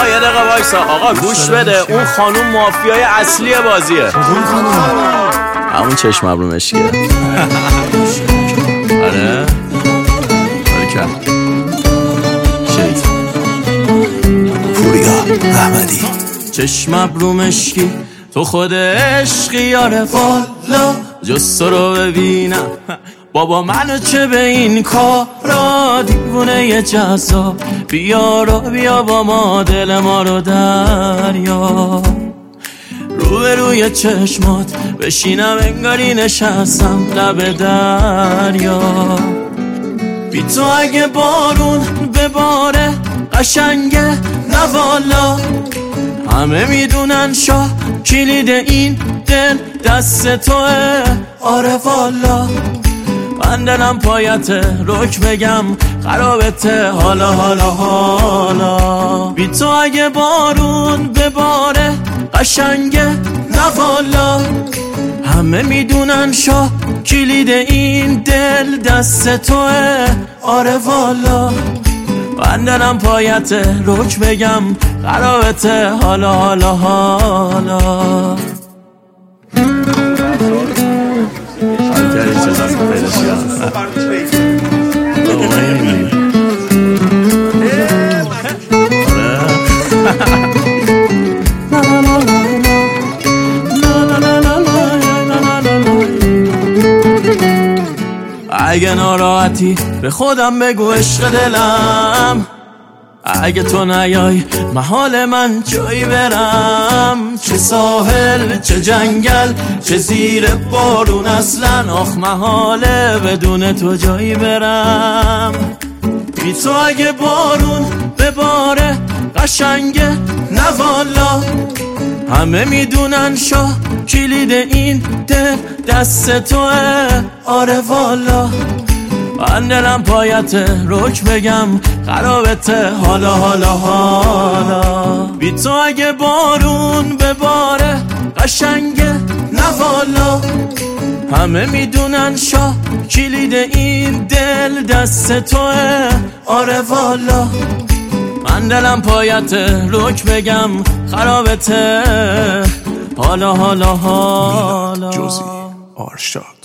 آقا یه دقیقه وایسا آقا گوش بده، اون خانوم مافیای اصلی بازیه. همون چشم ابرو مشکیه. آره بارکم شید پوریا احمدی. چشم ابرو مشکی تو خود عشقی یاره والا، جز تو رو ببینم بابا منو چه به این کارا، دیوونه ی جذاب بیا رو بیا با ما دل ما رو دریا، روی چشمات بشینم انگاری نشستم لب دریا، بی تو اگه بارون بباره قشنگه نه والا، همه میدونن شاه کلید این دل دست توه آره والا، من دلم پایته رک بگم خرابته حالا حالا حالا، بی تو اگه بارون بباره قشنگه نه والا، همه میدونن شاه کلید این دل دست توه آره والا، من دلم پایته رک بگم خرابته حالا حالا حالا. اگه ناراحتی به خودم بگو عشق دلم، اگه تو نیای محال من جایی برم، چه ساحل چه جنگل چه زیر بارون اصلا آخ محاله بدون تو جایی برم، بی تو اگه بارون بباره قشنگه نه والا، همه میدونن شاه کلید این دل دست توه آره والا، من دلم پایته رک بگم خرابته حالا حالا حالا، بی تو اگه بارون بباره قشنگه نه والا، همه میدونن شاه کلید این دل دست توه آره والا، من دلم پایته رک بگم خرابته حالا حالا حالا. جوزی آرشاد.